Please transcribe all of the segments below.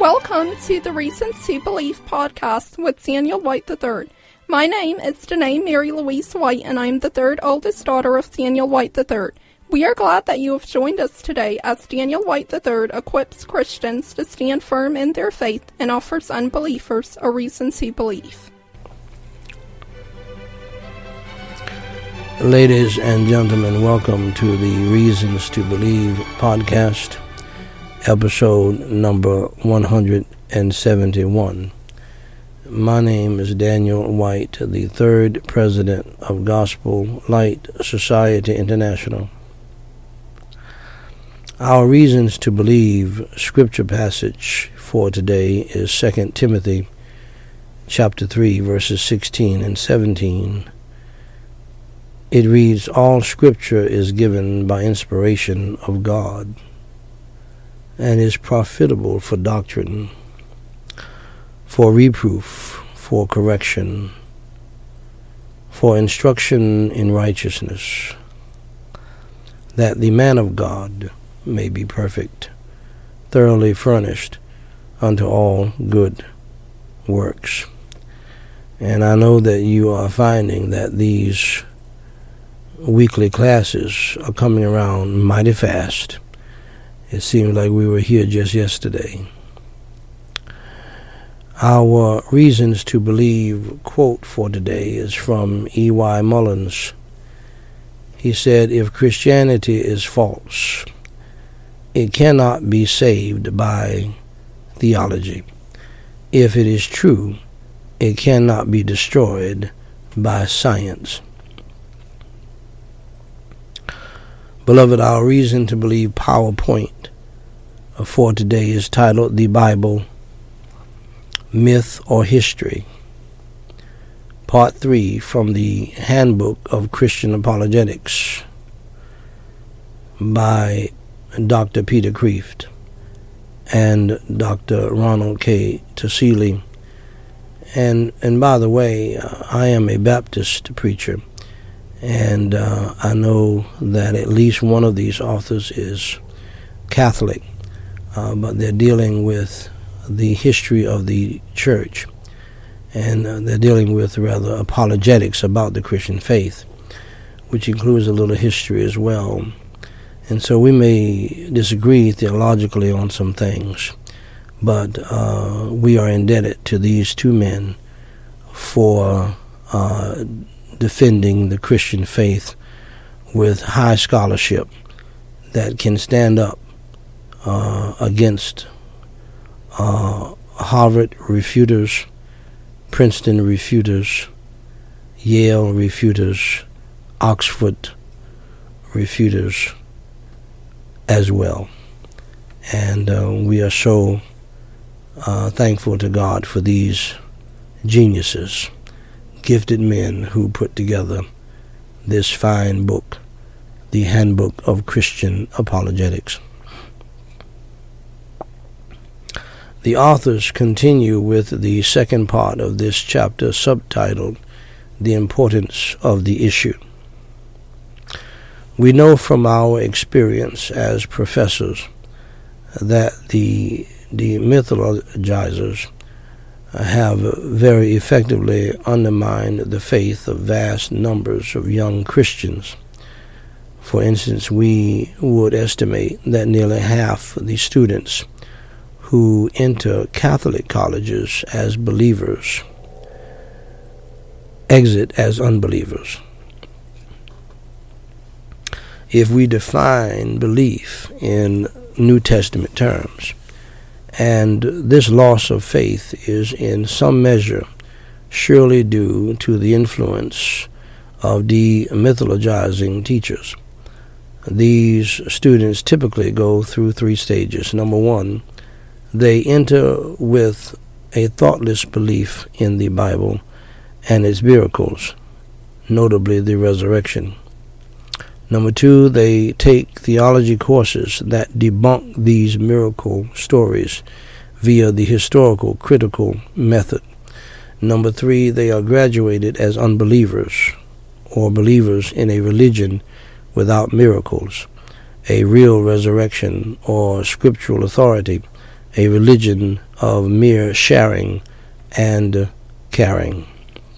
Welcome to the Reasons to Believe podcast with Daniel White III. My name is Danae Mary Louise White, and I am the third oldest daughter of Daniel White III. We are glad that you have joined us today as Daniel White III equips Christians to stand firm in their faith and offers unbelievers a reason to believe. Ladies and gentlemen, welcome to the Reasons to Believe podcast, episode number 171. My name is Daniel White, the third president of Gospel Light Society International. Our Reasons to Believe scripture passage for today is 2 Timothy chapter 3, verses 16 and 17. It reads, "All scripture is given by inspiration of God, and is profitable for doctrine, for reproof, for correction, for instruction in righteousness, that the man of God may be perfect, thoroughly furnished unto all good works." And I know that you are finding that these weekly classes are coming around mighty fast. It seems like we were here just yesterday. Our Reasons to Believe quote for today is from E.Y. Mullins. He said, "If Christianity is false, it cannot be saved by theology. If it is true, it cannot be destroyed by science." Beloved, our Reason to Believe PowerPoint for today is titled "The Bible, Myth or History?" Part 3 from the Handbook of Christian Apologetics by Dr. Peter Kreeft and Dr. Ronald K. Tassili. And by the way, I am a Baptist preacher. And I know that at least one of these authors is Catholic, but they're dealing with the history of the church, and they're dealing with rather apologetics about the Christian faith, which includes a little history as well. And so we may disagree theologically on some things, but we are indebted to these two men for defending the Christian faith with high scholarship that can stand up against Harvard refuters, Princeton refuters, Yale refuters, Oxford refuters as well. And we are so thankful to God for these geniuses, gifted men who put together this fine book, the Handbook of Christian Apologetics. The authors continue with the second part of this chapter, subtitled "The Importance of the Issue." We know from our experience as professors that the mythologizers have very effectively undermined the faith of vast numbers of young Christians. For instance, we would estimate that nearly half the students who enter Catholic colleges as believers exit as unbelievers. If we define belief in New Testament terms, and this loss of faith is in some measure surely due to the influence of demythologizing teachers. These students typically go through 3 stages. Number 1, they enter with a thoughtless belief in the Bible and its miracles, notably the resurrection. Number 2, they take theology courses that debunk these miracle stories via the historical critical method. Number 3, they are graduated as unbelievers or believers in a religion without miracles, a real resurrection or scriptural authority, a religion of mere sharing and caring.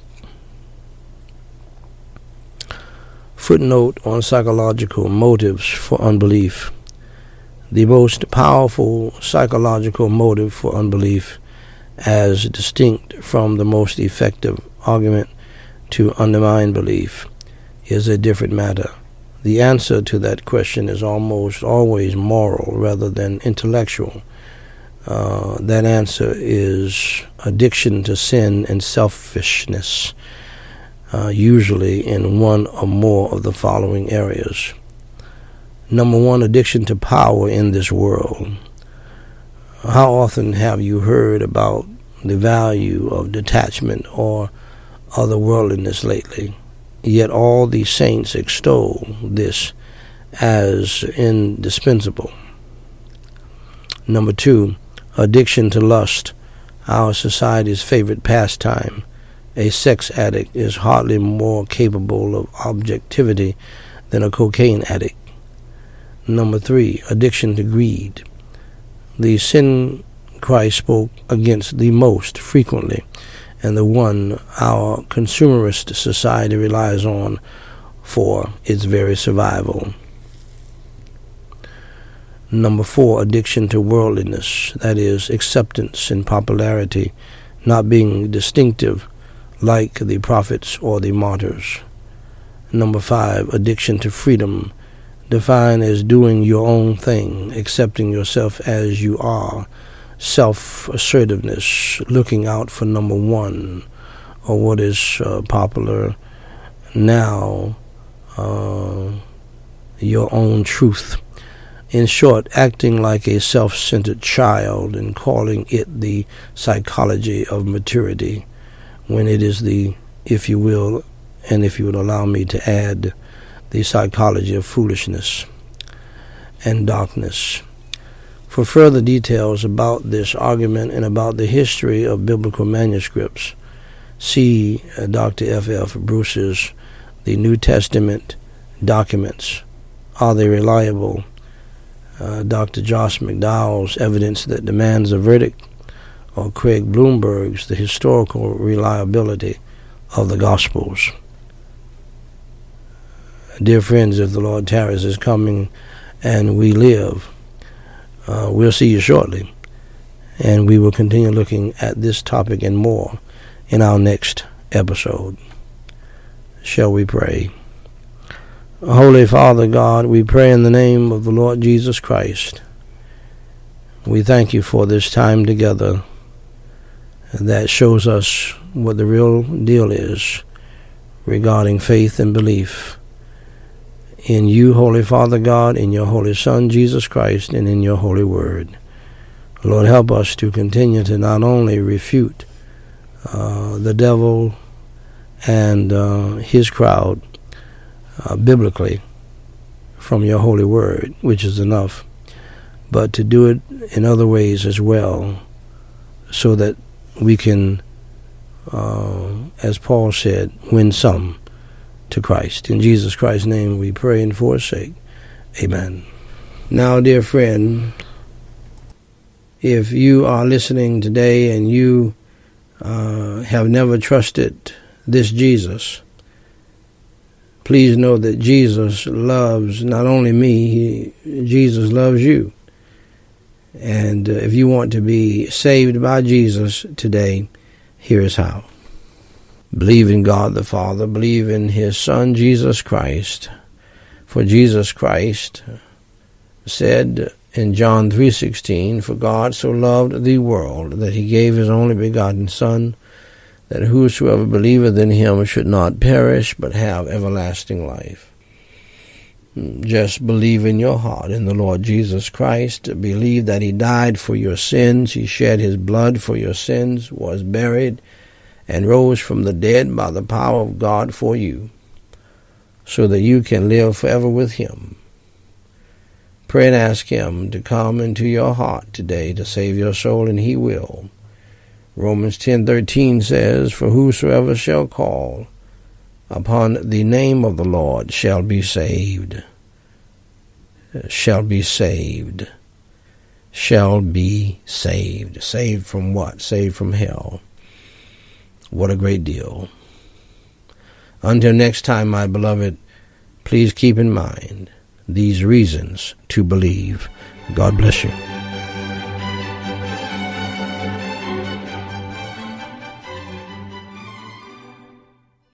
Footnote on psychological motives for unbelief. The most powerful psychological motive for unbelief, as distinct from the most effective argument to undermine belief, is a different matter. The answer to that question is almost always moral rather than intellectual. That answer is addiction to sin and selfishness, usually in one or more of the following areas. Number one, addiction to power in this world. How often have you heard about the value of detachment or otherworldliness lately? Yet all the saints extol this as indispensable. Number two, addiction to lust, our society's favorite pastime. A sex addict is hardly more capable of objectivity than a cocaine addict. Number three, addiction to greed. The sin Christ spoke against the most frequently, and the one our consumerist society relies on for its very survival. Number four, addiction to worldliness, that is, acceptance and popularity, not being distinctive like the prophets or the martyrs. Number five, addiction to freedom, defined as doing your own thing, accepting yourself as you are, self-assertiveness, looking out for number one, or what is popular now, your own truth. In short, acting like a self-centered child and calling it the psychology of maturity, when it is the, if you will, and if you would allow me to add, the psychology of foolishness and darkness. For further details about this argument and about the history of biblical manuscripts, see Dr. F.F. Bruce's The New Testament Documents. Are they reliable? Dr. Josh McDowell's Evidence That Demands a Verdict, or Craig Bloomberg's The Historical Reliability of the Gospels. Dear friends, if the Lord tarries is coming and we live, we'll see you shortly, and we will continue looking at this topic and more in our next episode. Shall we pray? Holy Father God, we pray in the name of the Lord Jesus Christ. We thank you for this time together that shows us what the real deal is regarding faith and belief in you, Holy Father God, in your Holy Son, Jesus Christ, and in your Holy Word. Lord, help us to continue to not only refute the devil and his crowd biblically from your Holy Word, which is enough, but to do it in other ways as well, so that we can, as Paul said, win some to Christ. In Jesus Christ's name we pray and forsake. Amen. Now, dear friend, if you are listening today and you have never trusted this Jesus, please know that Jesus loves not only me, Jesus loves you. And if you want to be saved by Jesus today, here is how. Believe in God the Father, believe in his Son, Jesus Christ. For Jesus Christ said in John 3:16, "For God so loved the world that he gave his only begotten Son, that whosoever believeth in him should not perish, but have everlasting life." Just believe in your heart in the Lord Jesus Christ. Believe that he died for your sins. He shed his blood for your sins, was buried, and rose from the dead by the power of God for you, so that you can live forever with him. Pray and ask him to come into your heart today to save your soul, and he will. Romans 10:13 says, "For whosoever shall call upon the name of the Lord shall be saved." Shall be saved. shall be saved. Saved from what? Saved from hell. What a great deal. Until next time, my beloved, please keep in mind these reasons to believe. God bless you.